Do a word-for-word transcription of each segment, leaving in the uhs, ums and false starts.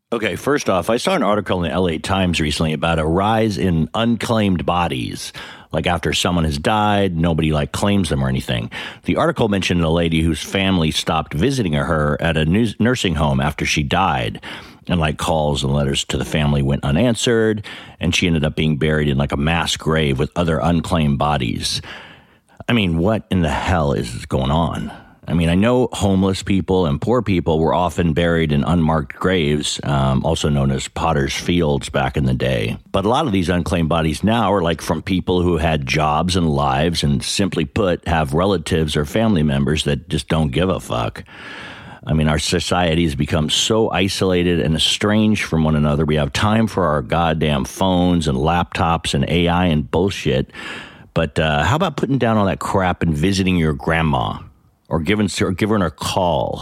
Okay, first off, I saw an article in the L A Times recently about a rise in unclaimed bodies. Like after someone has died, nobody like claims them or anything. The article mentioned a lady whose family stopped visiting her at a nursing home after she died. And like calls and letters to the family went unanswered. And she ended up being buried in like a mass grave with other unclaimed bodies. I mean, what in the hell is going on? I mean, I know homeless people and poor people were often buried in unmarked graves, um, also known as potter's fields back in the day. But a lot of these unclaimed bodies now are like from people who had jobs and lives and simply put have relatives or family members that just don't give a fuck. I mean, our society has become so isolated and estranged from one another. We have time for our goddamn phones and laptops and A I and bullshit. But uh, how about putting down all that crap and visiting your grandma? Or giving, or giving her a call.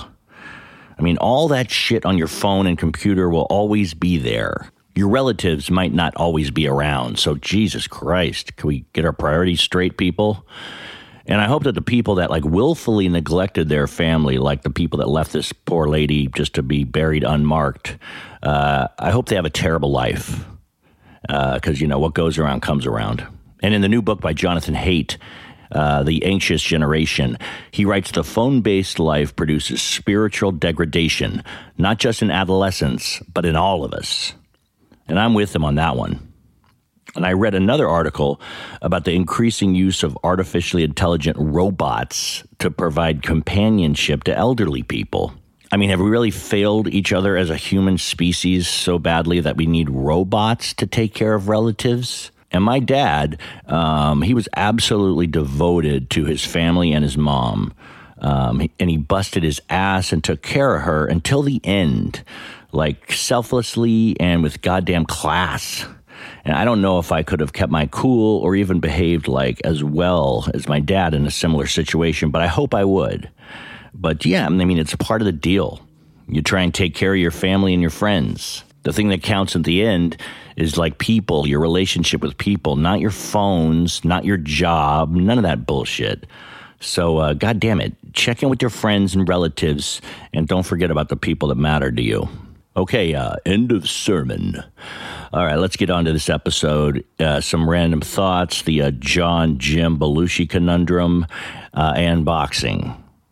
I mean, all that shit on your phone and computer will always be there. Your relatives might not always be around. So, Jesus Christ, can we get our priorities straight, people? And I hope that the people that, like, willfully neglected their family, like the people that left this poor lady just to be buried unmarked, uh, I hope they have a terrible life. Because, uh, you know, what goes around comes around. And in the new book by Jonathan Haidt, Uh, The Anxious Generation, he writes, the phone-based life produces spiritual degradation, not just in adolescence, but in all of us. And I'm with him on that one. And I read another article about the increasing use of artificially intelligent robots to provide companionship to elderly people. I mean, have we really failed each other as a human species so badly that we need robots to take care of relatives? And my dad, um, he was absolutely devoted to his family and his mom. Um, and he busted his ass and took care of her until the end, like selflessly and with goddamn class. And I don't know if I could have kept my cool or even behaved like as well as my dad in a similar situation, but I hope I would. But yeah, I mean, it's part of the deal. You try and take care of your family and your friends. The thing that counts at the end is like people, your relationship with people, not your phones, not your job, none of that bullshit. So, uh, God damn it, check in with your friends and relatives, and don't forget about the people that matter to you. Okay, uh, end of sermon. All right, let's get on to this episode. Uh, some random thoughts, the uh, John Jim Belushi conundrum, uh, and boxing,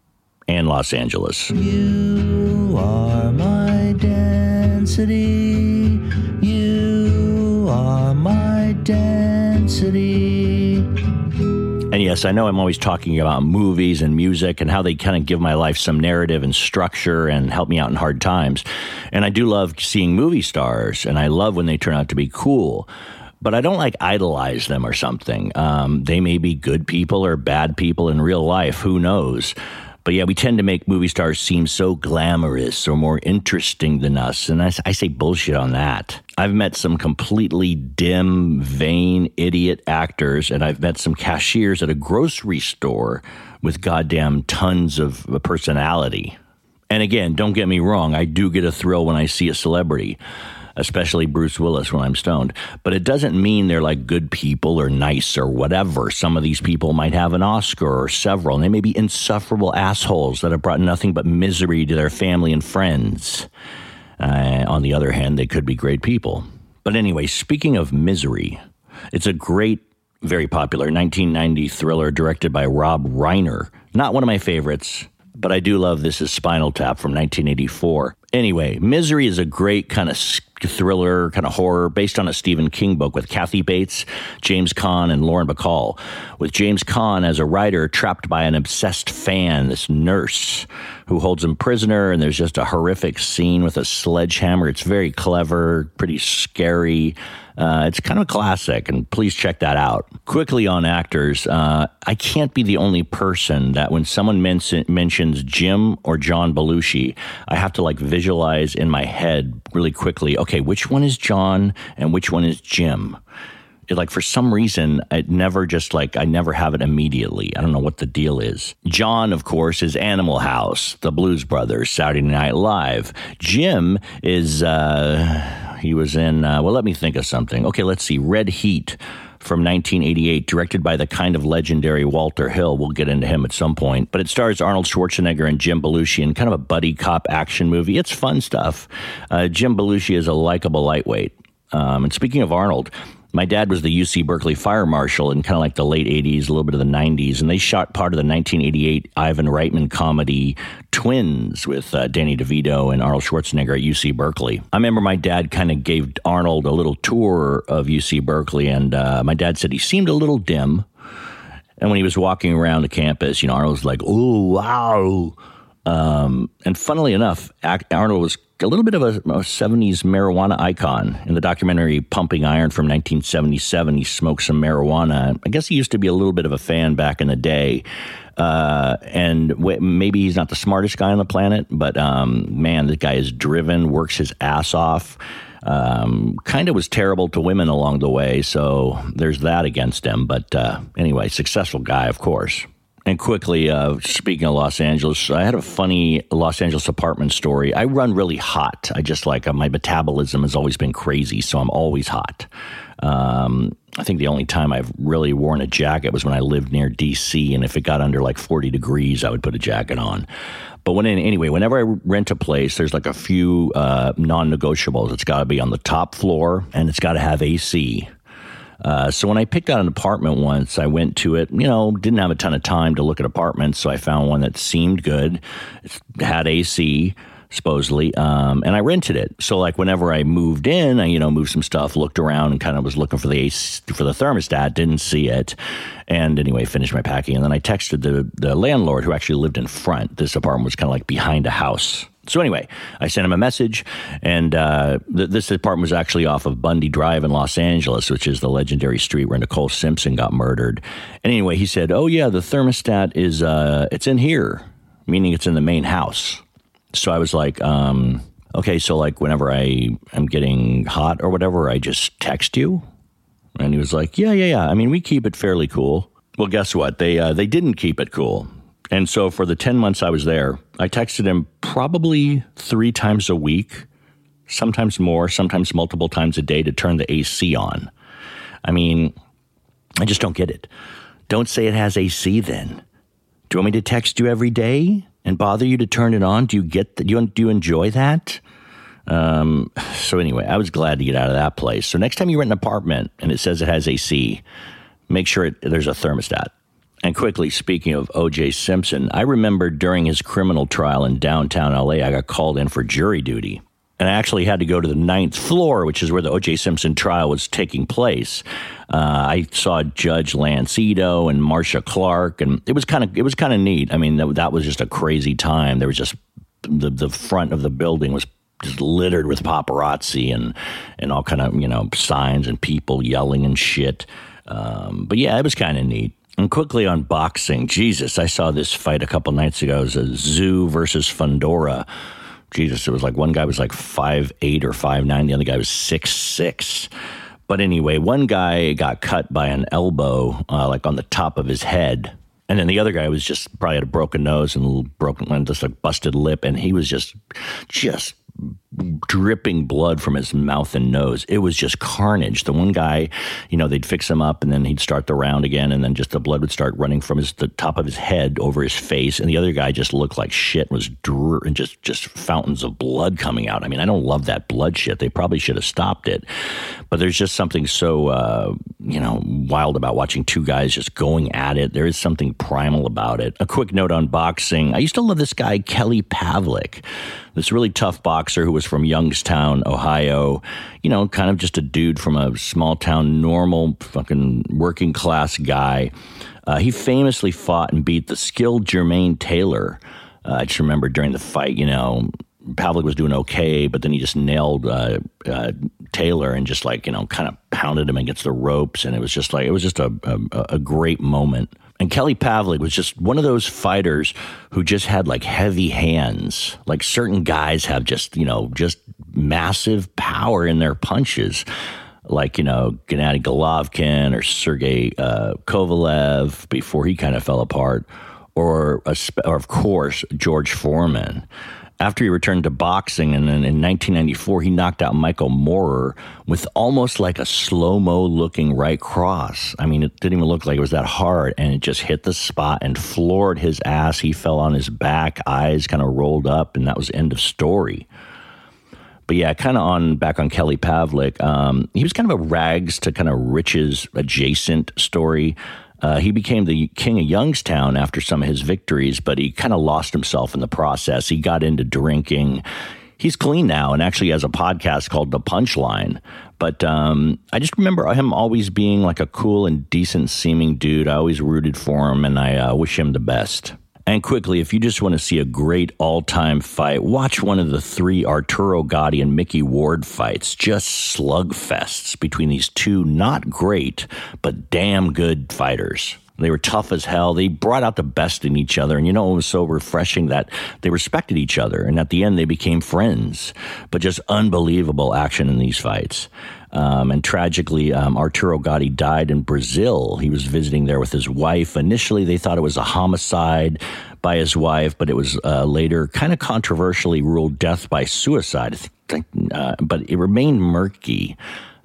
and Los Angeles. You are my density. You are my density. And yes, I know I'm always talking about movies and music and how they kind of give my life some narrative and structure and help me out in hard times. And I do love seeing movie stars, and I love when they turn out to be cool. But I don't like idolize them or something. Um, they may be good people or bad people in real life. Who knows? But yeah, we tend to make movie stars seem so glamorous or more interesting than us. And I, I say bullshit on that. I've met some completely dim, vain, idiot actors, and I've met some cashiers at a grocery store with goddamn tons of personality. And again, don't get me wrong, I do get a thrill when I see a celebrity, especially Bruce Willis when I'm stoned. But it doesn't mean they're like good people or nice or whatever. Some of these people might have an Oscar or several, and they may be insufferable assholes that have brought nothing but misery to their family and friends. Uh, on the other hand, they could be great people. But anyway, speaking of misery, it's a great, very popular nineteen ninety thriller directed by Rob Reiner. Not one of my favorites, but I do love This Is Spinal Tap from nineteen eighty-four. Anyway, Misery is a great kind of thriller, kind of horror, based on a Stephen King book with Kathy Bates, James Caan, and Lauren Bacall. With James Caan as a writer trapped by an obsessed fan, this nurse, who holds him prisoner, and there's just a horrific scene with a sledgehammer. It's very clever, pretty scary. Uh, it's kind of a classic, and please check that out. Quickly on actors, uh, I can't be the only person that when someone men- mentions Jim or John Belushi, I have to like visualize in my head really quickly, okay, which one is John and which one is Jim? It, like, for some reason, it never just, like, I never have it immediately. I don't know what the deal is. John, of course, is Animal House, The Blues Brothers, Saturday Night Live. Jim is, uh, he was in, uh, well, let me think of something. Okay, let's see, Red Heat from nineteen eighty-eight, directed by the kind of legendary Walter Hill. We'll get into him at some point. But it stars Arnold Schwarzenegger and Jim Belushi in kind of a buddy cop action movie. It's fun stuff. Uh, Jim Belushi is a likable lightweight. Um, and speaking of Arnold, my dad was the U C Berkeley fire marshal in kind of like the late eighties, a little bit of the nineties, and they shot part of the nineteen eighty-eight Ivan Reitman comedy Twins with uh, Danny DeVito and Arnold Schwarzenegger at U C Berkeley. I remember my dad kind of gave Arnold a little tour of U C Berkeley, and uh, my dad said he seemed a little dim. And when he was walking around the campus, you know, Arnold was like, oh, wow. Um, and funnily enough, Arnold was a little bit of a, a seventies marijuana icon. In the documentary Pumping Iron from nineteen seventy-seven, he smoked some marijuana. I guess he used to be a little bit of a fan back in the day. Uh, and w- maybe he's not the smartest guy on the planet, but um, man, the guy is driven, works his ass off. Um, kind of was terrible to women along the way, so there's that against him. But uh, anyway, successful guy, of course. And quickly, uh, speaking of Los Angeles, I had a funny Los Angeles apartment story. I run really hot. I just like, uh, my metabolism has always been crazy, so I'm always hot. Um, I think the only time I've really worn a jacket was when I lived near D C, and if it got under like forty degrees, I would put a jacket on. But when anyway, whenever I rent a place, there's like a few uh, non-negotiables. It's got to be on the top floor, and it's got to have A C. Uh, so when I picked out an apartment once, I went to it, you know, didn't have a ton of time to look at apartments, so I found one that seemed good. It had A C, supposedly, um, and I rented it. So like whenever I moved in, I, you know, moved some stuff, looked around and kind of was looking for the A C, for the thermostat, didn't see it. And anyway, finished my packing. And then I texted the, the landlord who actually lived in front. This apartment was kind of like behind a house. So anyway, I sent him a message, and uh, th- this apartment was actually off of Bundy Drive in Los Angeles, which is the legendary street where Nicole Simpson got murdered. And anyway, he said, oh yeah, the thermostat is, uh, it's in here, meaning it's in the main house. So I was like, um, okay, so like whenever I am getting hot or whatever, I just text you? And he was like, yeah, yeah, yeah. I mean, we keep it fairly cool. Well, guess what? They uh, they didn't keep it cool. And so for the ten months I was there, I texted him probably three times a week, sometimes more, sometimes multiple times a day to turn the A C on. I mean, I just don't get it. Don't say it has A C then. Do you want me to text you every day and bother you to turn it on? Do you get that? Do you, do you enjoy that? Um, so anyway, I was glad to get out of that place. So next time you rent an apartment and it says it has A C, make sure it, there's a thermostat. And quickly, speaking of O J Simpson, I remember during his criminal trial in downtown L A, I got called in for jury duty. And I actually had to go to the ninth floor, which is where the O J Simpson trial was taking place. Uh, I saw Judge Lance Ito and Marcia Clark, and it was kind of it was kind of neat. I mean, that, that was just a crazy time. There was just the the front of the building was just littered with paparazzi and and all kind of, you know, signs and people yelling and shit. Um, but yeah, it was kind of neat. And quickly on boxing, Jesus, I saw this fight a couple nights ago. It was a Tszyu versus Fundora. Jesus, it was like one guy was like five eight or five nine. The other guy was six six. But anyway, one guy got cut by an elbow, uh, like on the top of his head. And then the other guy was just probably had a broken nose and a little broken, just like busted lip. And he was just, just dripping blood from his mouth and nose. It was just carnage. The one guy, you know, they'd fix him up and then he'd start the round again, and then just the blood would start running from his the top of his head over his face, and the other guy just looked like shit, was dr- and just just fountains of blood coming out. I mean, I don't love that blood shit. They probably should have stopped it, but there's just something so uh, you know, wild about watching two guys just going at it. There is something primal about it. A quick note on boxing: I used to love this guy Kelly Pavlik, this really tough boxer who was from Youngstown, Ohio. You know, kind of just a dude from a small town, normal fucking working class guy. Uh, he famously fought and beat the skilled Jermaine Taylor. Uh, I just remember during the fight, you know, Pavlik was doing okay, but then he just nailed uh, uh, Taylor and just like, you know, kind of pounded him against the ropes. And it was just like, it was just a, a, a great moment. And Kelly Pavlik was just one of those fighters who just had like heavy hands. Like certain guys have just, you know, just massive power in their punches. Like, you know, Gennady Golovkin or Sergey uh, Kovalev before he kind of fell apart. Or, a, or of course, George Foreman. After he returned to boxing, and then in nineteen ninety-four, he knocked out Michael Moorer with almost like a slow-mo looking right cross. I mean, it didn't even look like it was that hard, and it just hit the spot and floored his ass. He fell on his back, eyes kind of rolled up, and that was end of story. But yeah, kind of on back on Kelly Pavlik, um, he was kind of a rags to kind of riches adjacent story. Uh, he became the king of Youngstown after some of his victories, but he kind of lost himself in the process. He got into drinking. He's clean now and actually has a podcast called The Punchline. But um, I just remember him always being like a cool and decent seeming dude. I always rooted for him, and I uh, wish him the best. And quickly, if you just want to see a great all-time fight, watch one of the three Arturo Gatti and Mickey Ward fights. Just slugfests between these two not great, but damn good fighters. They were tough as hell. They brought out the best in each other. And you know, it was so refreshing that they respected each other. And at the end, they became friends. But just unbelievable action in these fights. Um, and tragically, um, Arturo Gatti died in Brazil. He was visiting there with his wife. Initially, they thought it was a homicide by his wife, but it was uh, later kind of controversially ruled death by suicide. I think, uh, but it remained murky.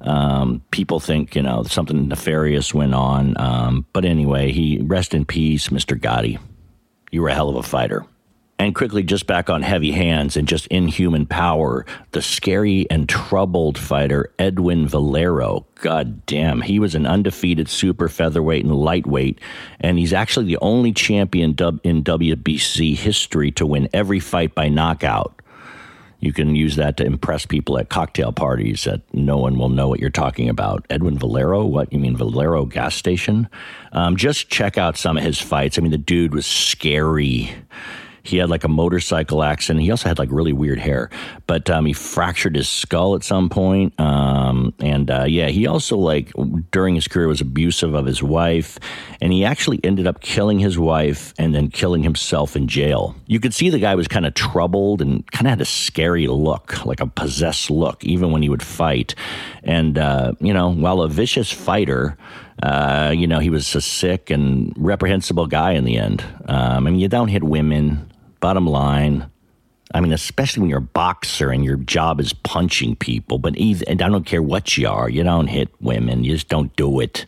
Um, people think, you know, something nefarious went on. Um, but anyway, he rest in peace, Mister Gatti. You were a hell of a fighter. And quickly, just back on heavy hands and just inhuman power, the scary and troubled fighter Edwin Valero. God damn, he was an undefeated super featherweight and lightweight, and he's actually the only champion in W B C history to win every fight by knockout. You can use that to impress people at cocktail parties that no one will know what you're talking about. Edwin Valero? What? You mean Valero gas station? Um, just check out some of his fights. I mean, the dude was scary. He had like a motorcycle accident. He also had like really weird hair, but um, he fractured his skull at some point. Um, and uh, yeah, he also like during his career was abusive of his wife, and he actually ended up killing his wife and then killing himself in jail. You could see the guy was kind of troubled and kind of had a scary look, like a possessed look, even when he would fight. And, uh, you know, while a vicious fighter, uh, you know, he was a sick and reprehensible guy in the end. Um, I mean, you don't hit women. Bottom line, I mean, especially when you're a boxer and your job is punching people, but either, and I don't care what you are, you don't hit women, you just don't do it.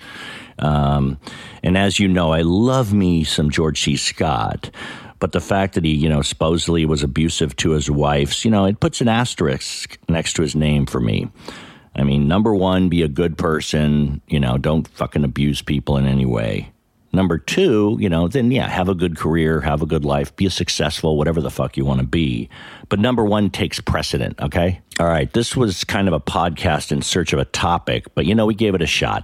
Um, and as you know, I love me some George C. Scott, but the fact that he, you know, supposedly was abusive to his wives, you know, it puts an asterisk next to his name for me. I mean, number one, be a good person, you know, don't fucking abuse people in any way. Number two, you know, then, yeah, have a good career, have a good life, be a successful, whatever the fuck you want to be. But number one takes precedent, okay? All right, this was kind of a podcast in search of a topic, but, you know, we gave it a shot.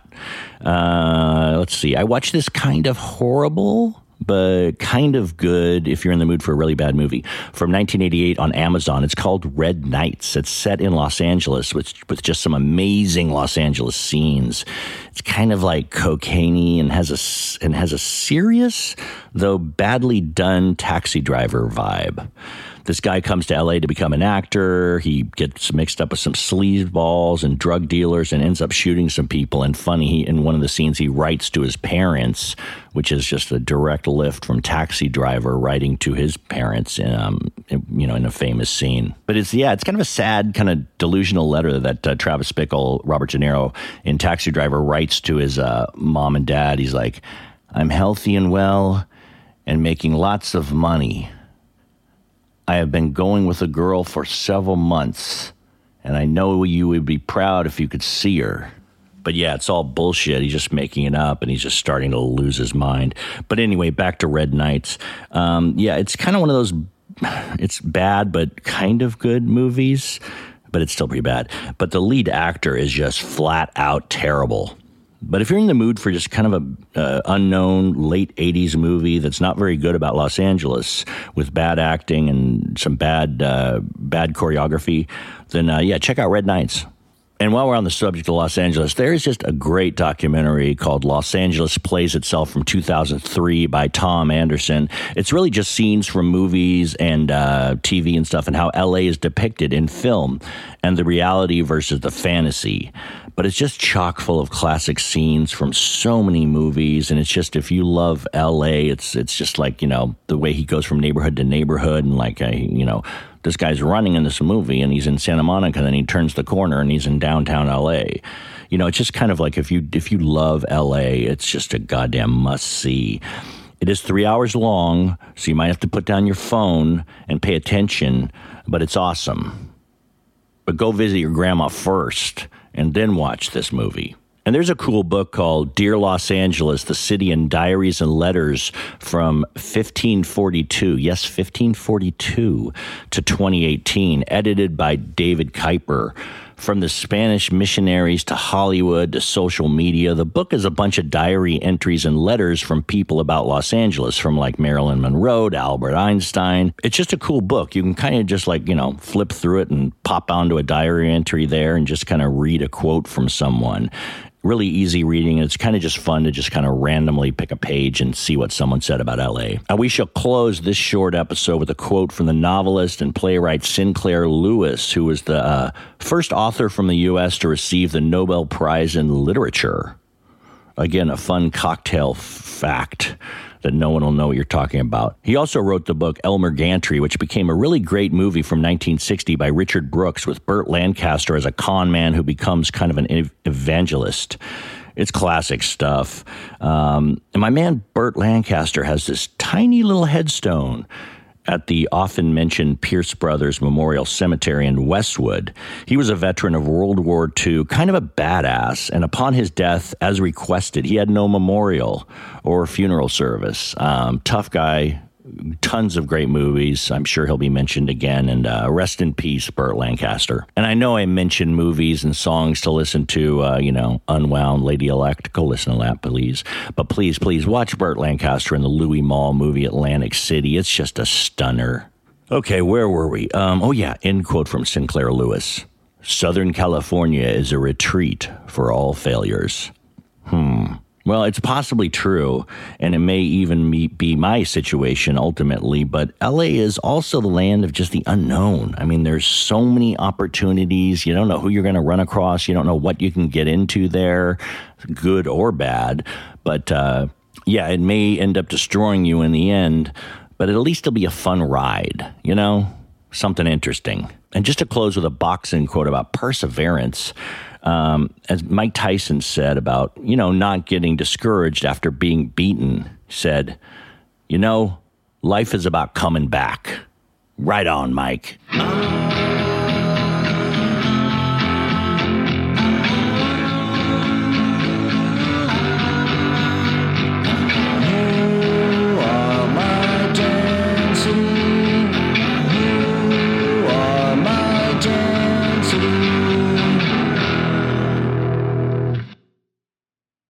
Uh, let's see. I watched this kind of horrible, but kind of good if you're in the mood for a really bad movie, from nineteen eighty-eight on Amazon. It's called Red Nights. It's set in Los Angeles with, with just some amazing Los Angeles scenes. It's kind of like cocaine-y and has a, and has a serious, though badly done Taxi Driver vibe. This guy comes to L A to become an actor. He gets mixed up with some sleazeballs and drug dealers and ends up shooting some people. And funny, he, in one of the scenes, he writes to his parents, which is just a direct lift from Taxi Driver writing to his parents, um, you know, in a famous scene. But it's, yeah, it's kind of a sad, kind of delusional letter that uh, Travis Bickle, Robert De Niro in Taxi Driver writes to his uh, mom and dad. He's like, I'm healthy and well and making lots of money. I have been going with a girl for several months, and I know you would be proud if you could see her. But yeah, it's all bullshit. He's just making it up, and he's just starting to lose his mind. But anyway, back to Red Nights. Um, yeah, it's kind of one of those, it's bad but kind of good movies, but it's still pretty bad. But the lead actor is just flat out terrible. But if you're in the mood for just kind of a uh, unknown late eighties movie that's not very good about Los Angeles with bad acting and some bad uh, bad choreography, then uh, yeah, check out Red Nights. And while we're on the subject of Los Angeles, there is just a great documentary called Los Angeles Plays Itself from two thousand three by Tom Anderson. It's really just scenes from movies and uh, T V and stuff and how L A is depicted in film and the reality versus the fantasy. But it's just chock full of classic scenes from so many movies. And it's just, if you love L A, it's it's just like, you know, the way he goes from neighborhood to neighborhood and like, a, you know, this guy's running in this movie, and he's in Santa Monica, and then he turns the corner, and he's in downtown L A. You know, it's just kind of like if you if you love L A, it's just a goddamn must-see. It is three hours long, so you might have to put down your phone and pay attention, but it's awesome. But go visit your grandma first, and then watch this movie. And there's a cool book called Dear Los Angeles, The City in Diaries and Letters from fifteen forty-two, yes, fifteen forty-two to twenty eighteen, edited by David Kuiper. From the Spanish missionaries to Hollywood to social media, the book is a bunch of diary entries and letters from people about Los Angeles, from like Marilyn Monroe to Albert Einstein. It's just a cool book. You can kind of just like, you know, flip through it and pop onto a diary entry there and just kind of read a quote from someone. Really easy reading. It's kind of just fun to just kind of randomly pick a page and see what someone said about L A. And we shall close this short episode with a quote from the novelist and playwright Sinclair Lewis, who was the uh, first author from the U S to receive the Nobel Prize in Literature. Again, a fun cocktail f- fact that no one will know what you're talking about. He also wrote the book Elmer Gantry, which became a really great movie from nineteen sixty by Richard Brooks with Burt Lancaster as a con man who becomes kind of an ev- evangelist. It's classic stuff. Um, and my man Burt Lancaster has this tiny little headstone at the often-mentioned Pierce Brothers Memorial Cemetery in Westwood. He was a veteran of World War Two, kind of a badass, and upon his death, as requested, he had no memorial or funeral service. Um, tough guy, tons of great movies. I'm sure he'll be mentioned again, and uh, rest in peace, Burt Lancaster. And I know I mentioned movies and songs to listen to, uh, you know, Unwound, Lady Elect. Go listen to that, please. But please, please watch Burt Lancaster in the Louis Malle movie Atlantic City. It's just a stunner. Okay, where were we? Um, oh, yeah, end quote from Sinclair Lewis. Southern California is a retreat for all failures. Hmm. Well, it's possibly true, and it may even be my situation ultimately, but L A is also the land of just the unknown. I mean, there's so many opportunities. You don't know who you're going to run across. You don't know what you can get into there, good or bad. But, uh, yeah, it may end up destroying you in the end, but at least it'll be a fun ride, you know, something interesting. And just to close with a boxing quote about perseverance, Um, as Mike Tyson said about, you know, not getting discouraged after being beaten, said, you know, life is about coming back. Right on, Mike.